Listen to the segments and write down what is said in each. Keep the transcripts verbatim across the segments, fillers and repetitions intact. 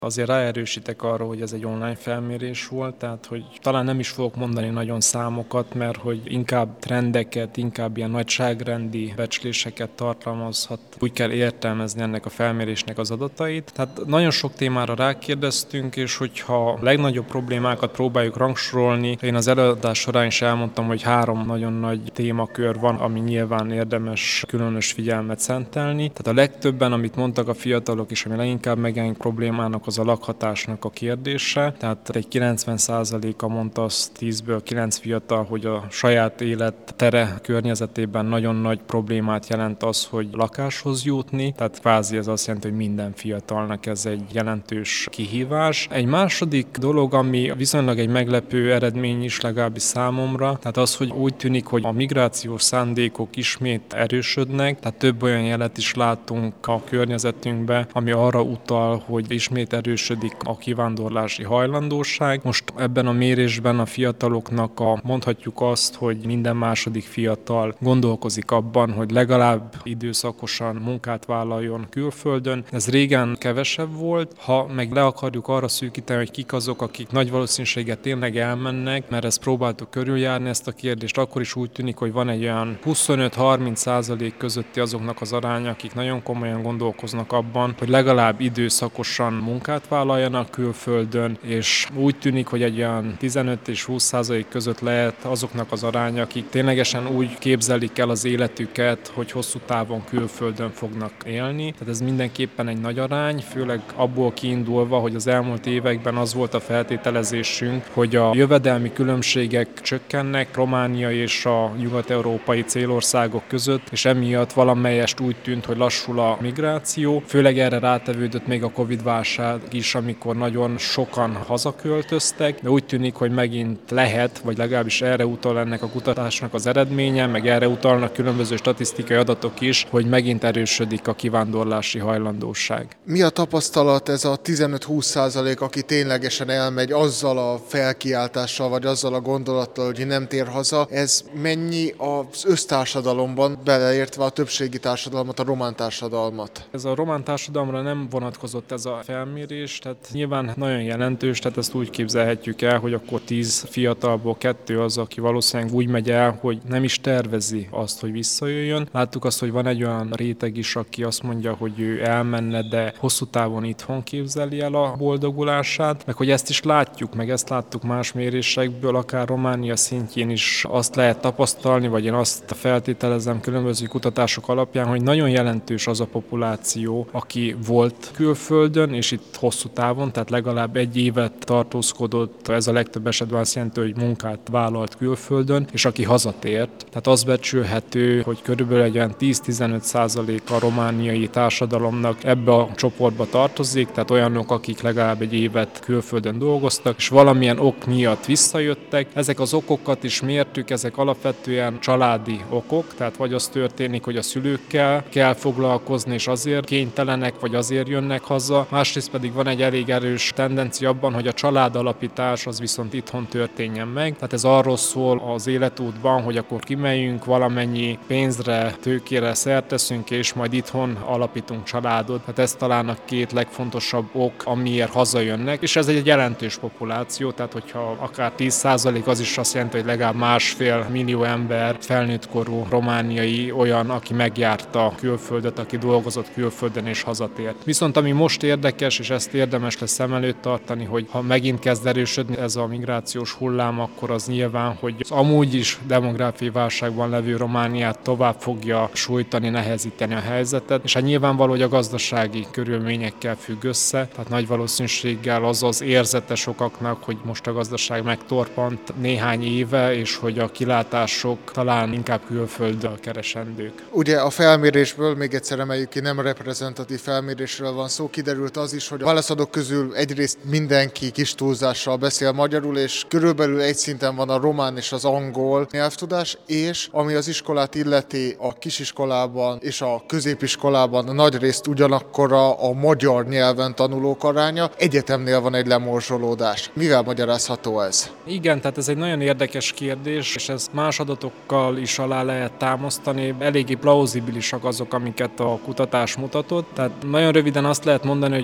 Azért ráerősítek arra, hogy ez egy online felmérés volt, tehát hogy talán nem is fogok mondani nagyon számokat, mert hogy inkább trendeket, inkább ilyen nagyságrendi becsléseket tartalmazhat. Úgy kell értelmezni ennek a felmérésnek az adatait. Tehát nagyon sok témára rákérdeztünk, és hogyha a legnagyobb problémákat próbáljuk rangsorolni, én az előadás során is elmondtam, hogy három nagyon nagy témakör van, ami nyilván érdemes különös figyelmet szentelni. Tehát a legtöbben, amit mondtak a fiatalok is, ami leginkább megjelenik problémának, az a lakhatásnak a kérdése. Tehát egy kilencven százaléka mondta azt tízből kilenc fiatal, hogy a saját élettere környezetében nagyon nagy problémát jelent az, hogy lakáshoz jutni. Tehát kvázi ez azt jelenti, hogy minden fiatalnak ez egy jelentős kihívás. Egy második dolog, ami viszonylag egy meglepő eredmény is legalábbis számomra, tehát az, hogy úgy tűnik, hogy a migrációs szándékok ismét erősödnek, tehát több olyan jelet is látunk a környezetünkben, ami arra utal, hogy ismét erősödik a kivándorlási hajlandóság. Most ebben a mérésben a fiataloknak a, mondhatjuk azt, hogy minden második fiatal gondolkozik abban, hogy legalább időszakosan munkát vállaljon külföldön. Ez régen kevesebb volt, ha meg le akarjuk arra szűkíteni, hogy kik azok, akik nagy valószínűséggel tényleg elmennek, mert ezt próbáltuk körüljárni ezt a kérdést, akkor is úgy tűnik, hogy van egy olyan huszonöt-harminc százalék közötti azoknak az aránya, akik nagyon komolyan gondolkoznak abban, hogy legalább időszakosan munkát vállaljanak külföldön, és úgy tűnik, hogy egy olyan tizenöt és húsz százalék között lehet azoknak az aránya, akik ténylegesen úgy képzelik el az életüket, hogy hosszú távon külföldön fognak élni. Tehát ez mindenképpen egy nagy arány, főleg abból kiindulva, hogy az elmúlt években az volt a feltételezésünk, hogy a jövedelmi különbségek csökkennek Románia és a nyugat-európai célországok között, és emiatt valamelyest úgy tűnt, hogy lassul a migráció. Főleg erre rátevődött még a Covid-válság is, amikor nagyon sokan hazaköltöztek, de úgy tűnik, hogy megint lehet, vagy legalábbis erre utal ennek a kutatásnak az eredménye, meg erre utalnak különböző statisztikai adatok is, hogy megint erősödik a kivándorlási hajlandóság. Mi a tapasztalat ez a tizenöt-húsz százalék, aki ténylegesen elmegy azzal a felkiáltással, vagy azzal a gondolattal, hogy nem tér haza? Ez mennyi az össztársadalomban, beleértve a többségi társadalmat, a román társadalmat? Ez a román társadalomra nem vonatkozott ez a felmérés, tehát nyilván nagyon jelentős, tehát ezt úgy képzelhetjük el, hogy akkor tíz fiatalból kettő az, aki valószínűleg úgy megy el, hogy nem is tervezi azt, hogy visszajöjjön. Láttuk azt, hogy van egy olyan réteg is, aki azt mondja, hogy ő elmenne, de hosszú távon itthon képzeli el a boldogulását, meg hogy ezt is látjuk, meg ezt láttuk más mérésekből, akár Románia szintjén is azt lehet tapasztalni, vagy én azt feltételezem különböző kutatások alapján, hogy nagyon jelentős az a populáció, aki volt külföldön, és itt hosszú távon, tehát legalább egy évet tartózkodott, ez a legtöbb esetben azt jelenti, hogy munkát vállalt külföldön, és aki hazatért. Tehát az becsülhető, hogy körülbelül egy olyan tíz-tizenöt százalék a romániai társadalomnak ebbe a csoportba tartozik, tehát olyanok, akik legalább egy évet külföldön dolgoztak, és valamilyen ok miatt visszajöttek. Ezek az okokat is mértük, ezek alapvetően családi okok, tehát vagy az történik, hogy a szülőkkel kell foglalkozni, és azért kénytelenek, vagy azért jönnek haza. Másrészt pedig van egy elég erős tendencia abban, hogy a családalapítás az viszont itthon történjen meg. Tehát ez arról szól az életútban, hogy akkor kimegyünk, valamennyi pénzre, tőkére szert teszünk, és majd itthon alapítunk családot. Tehát ez talán a két legfontosabb ok, amiért hazajönnek, és ez egy jelentős populáció, tehát hogyha akár tíz százalék, az is azt jelenti, hogy legalább másfél millió ember, felnőttkorú romániai olyan, aki megjárta külföldet, aki dolgozott külföldön és hazatért. Viszont ami most érdekes, és ezt érdemes lesz szem előtt tartani, hogy ha megint kezd erősödni ez a migrációs hullám, akkor az nyilván, hogy az amúgy is demográfiai válságban levő Romániát tovább fogja sújtani, nehezíteni a helyzetet, és hát nyilvánvaló, hogy a gazdasági körülményekkel függ össze, tehát nagy valószínűséggel az az érzete sokaknak, hogy most a gazdaság megtorpant néhány éve, és hogy a kilátások talán inkább külföldön keresendők. Ugye a felmérésből, még egyszer emeljük ki, nem reprezentatív felmérésről van szó, kiderült az is, hogy a válaszadók közül egyrészt mindenki kis túlzással beszél magyarul, és körülbelül egy szinten van a román és az angol nyelvtudás, és ami az iskolát illeti, a kisiskolában és a középiskolában nagyrészt ugyanakkora a magyar nyelven tanulók aránya, egyetemnél van egy lemorzsolódás. Mivel magyarázható ez? Igen, tehát ez egy nagyon érdekes kérdés, és ezt más adatokkal is alá lehet támasztani. Eléggé plauzibilisak azok, amiket a kutatás mutatott. Tehát nagyon röviden azt lehet mondani, hogy a magyar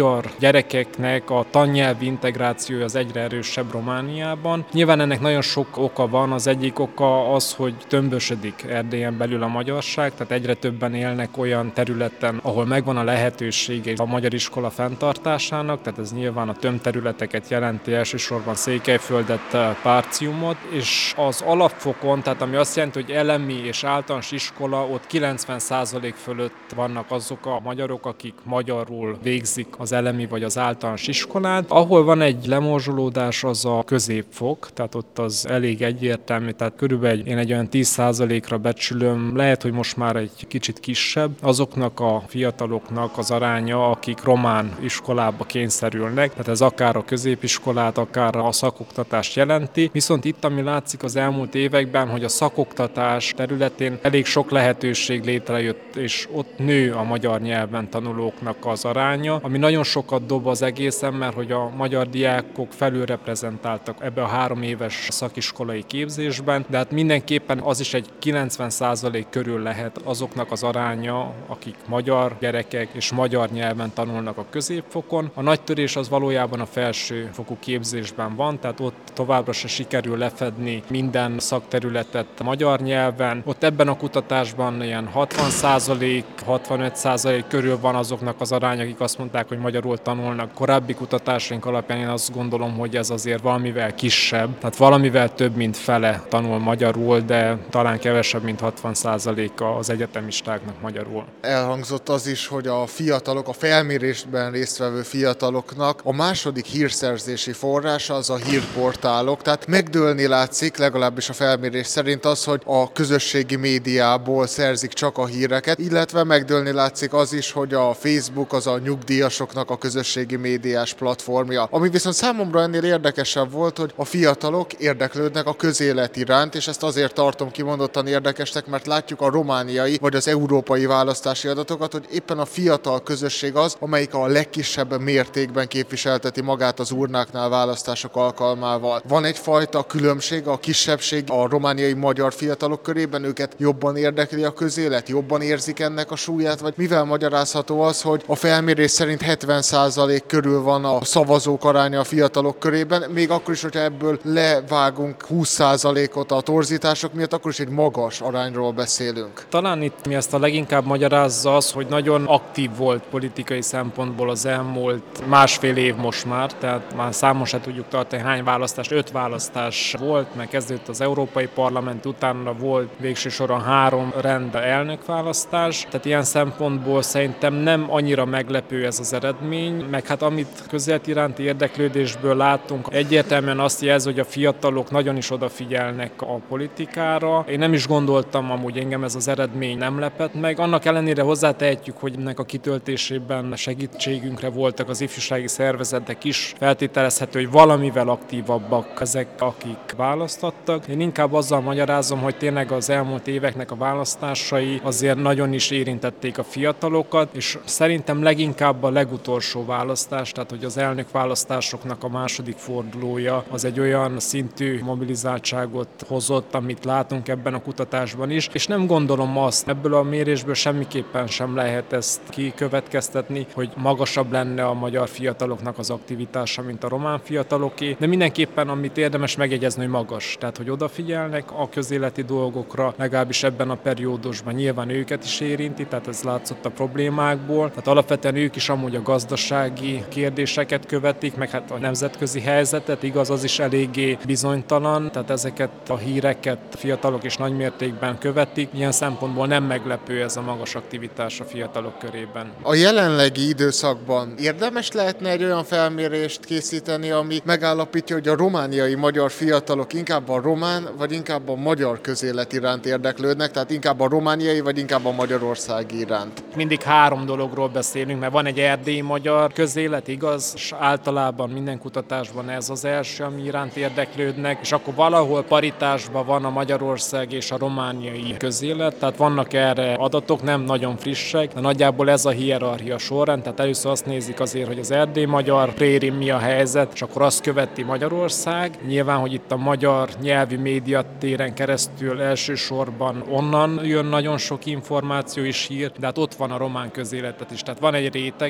magyar gyerekeknek a tannyelvi integrációja az egyre erősebb Romániában. Nyilván ennek nagyon sok oka van, az egyik oka az, hogy tömbösödik Erdélyen belül a magyarság, tehát egyre többen élnek olyan területen, ahol megvan a lehetősége a magyar iskola fenntartásának, tehát ez nyilván a tömbterületeket jelenti, elsősorban Székelyföldet, Párciumot, és az alapfokon, tehát ami azt jelenti, hogy elemi és általános iskola, ott kilencven százalék fölött vannak azok a magyarok, akik magyarul végzik az elemi vagy az általános iskolát. Ahol van egy lemorzsolódás, az a középfok, tehát ott az elég egyértelmű, tehát körülbelül én egy olyan tíz százalékra becsülöm, lehet, hogy most már egy kicsit kisebb, azoknak a fiataloknak az aránya, akik román iskolába kényszerülnek, tehát ez akár a középiskolát, akár a szakoktatást jelenti. Viszont itt, ami látszik az elmúlt években, hogy a szakoktatás területén elég sok lehetőség létrejött, és ott nő a magyar nyelven tanulóknak az aránya, ami nagyon sokat dob az egészen, mert hogy a magyar diákok felülreprezentáltak ebbe a három éves szakiskolai képzésben, de hát mindenképpen az is egy kilencven százalék körül lehet azoknak az aránya, akik magyar gyerekek és magyar nyelven tanulnak a középfokon. A nagy törés az valójában a felsőfokú képzésben van, tehát ott továbbra se sikerül lefedni minden szakterületet magyar nyelven. Ott ebben a kutatásban ilyen hatvan százalék, hatvanöt százalék körül van azoknak az arány, akik azt mondták, hogy magyarul tanulnak. Korábbi kutatásaink alapján én azt gondolom, hogy ez azért valamivel kisebb, tehát valamivel több, mint fele tanul magyarul, de talán kevesebb, mint hatvan százaléka az egyetemistáknak magyarul. Elhangzott az is, hogy a fiatalok, a felmérésben résztvevő fiataloknak a második hírszerzési forrása az a hírportálok, tehát megdőlni látszik, legalábbis a felmérés szerint az, hogy a közösségi médiából szerzik csak a híreket, illetve megdőlni látszik az is, hogy a Facebook az a nyugdíjasoknak a közösségi médiás platformja. Ami viszont számomra ennél érdekesebb volt, hogy a fiatalok érdeklődnek a közélet iránt, és ezt azért tartom kimondottan érdekesnek, mert látjuk a romániai vagy az európai választási adatokat, hogy éppen a fiatal közösség az, amelyik a legkisebb mértékben képviselteti magát az urnáknál választások alkalmával. Van egyfajta különbség a kisebbség a romániai magyar fiatalok körében, őket jobban érdekli a közélet, jobban érzik ennek a súlyát, vagy mivel magyarázható az, hogy a felmérés szerint hetven százalék körül van a szavazók aránya a fiatalok körében, még akkor is, hogyha ebből levágunk húsz százalékot a torzítások miatt, akkor is egy magas arányról beszélünk. Talán itt mi ezt a leginkább magyarázza az, hogy nagyon aktív volt politikai szempontból az elmúlt másfél év most már, tehát már számon se tudjuk tartani hány választás, öt választás volt, meg kezdődött az Európai Parlament, utána volt végső soron három rend elnökválasztás, tehát ilyen szempontból szerintem nem annyira meglepő ez az eredmény, meg hát amit közélet iránti érdeklődésből látunk, egyértelműen azt jelzi, hogy a fiatalok nagyon is odafigyelnek a politikára. Én nem is gondoltam, amúgy engem ez az eredmény nem lepett meg. Annak ellenére hozzátehetjük, hogy ennek a kitöltésében segítségünkre voltak az ifjúsági szervezetek is. Feltételezhető, hogy valamivel aktívabbak ezek, akik választottak. Én inkább azzal magyarázom, hogy tényleg az elmúlt éveknek a választásai azért nagyon is érintették a fiatalokat, és szerintem leginkább a legutolsó választás, tehát hogy az elnökválasztásoknak a második fordulója az egy olyan szintű mobilizáltságot hozott, amit látunk ebben a kutatásban is, és nem gondolom azt, ebből a mérésből semmiképpen sem lehet ezt kikövetkeztetni, hogy magasabb lenne a magyar fiataloknak az aktivitása, mint a román fiataloké, de mindenképpen amit érdemes megjegyezni, hogy magas, tehát hogy odafigyelnek a közéleti dolgokra, legalábbis ebben a periódusban nyilván őket is érinti, tehát ez látszott a problémákból, tehát alapvetően ők is amúgy a gazdasági kérdéseket követik, meg hát a nemzetközi helyzetet, igaz, az is eléggé bizonytalan, tehát ezeket a híreket fiatalok is nagymértékben követik, ilyen szempontból nem meglepő ez a magas aktivitás a fiatalok körében. A jelenlegi időszakban érdemes lehetne egy olyan felmérést készíteni, ami megállapítja, hogy a romániai magyar fiatalok inkább a román, vagy inkább a magyar közélet iránt érdeklődnek, tehát inkább a romániai, vagy inkább a magyarországi iránt. Mindig három dologról beszélünk, mert van egy erdélyi magyar közélet, igaz, és általában minden kutatásban ez az első, ami iránt érdeklődnek, és akkor valahol paritásban van a Magyarország és a romániai közélet, tehát vannak erre adatok, nem nagyon frissek, de nagyjából ez a hierarchia sorrend, tehát először azt nézik azért, hogy az erdélyi magyar prérin mi a helyzet, és akkor azt követi Magyarország. Nyilván, hogy itt a magyar nyelvi médiatéren keresztül elsősorban onnan jön nagyon sok információ és hír, de hát ott van a román közéletet is, tehát van egy réteg, és nagyon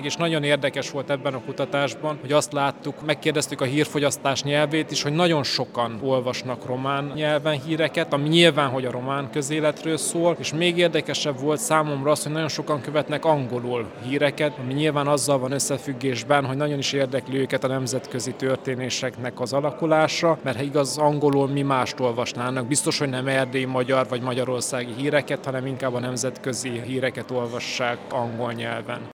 érdekes volt ebben a kutatásban, hogy azt láttuk, megkérdeztük a hírfogyasztás nyelvét is, hogy nagyon sokan olvasnak román nyelven híreket, ami nyilván, hogy a román közéletről szól, és még érdekesebb volt számomra az, hogy nagyon sokan követnek angolul híreket, ami nyilván azzal van összefüggésben, hogy nagyon is érdekli őket a nemzetközi történéseknek az alakulása, mert ha igaz, angolul mi mást olvasnának. Biztos, hogy nem erdélyi magyar vagy magyarországi híreket, hanem inkább a nemzetközi híreket olvassák angol nyelven.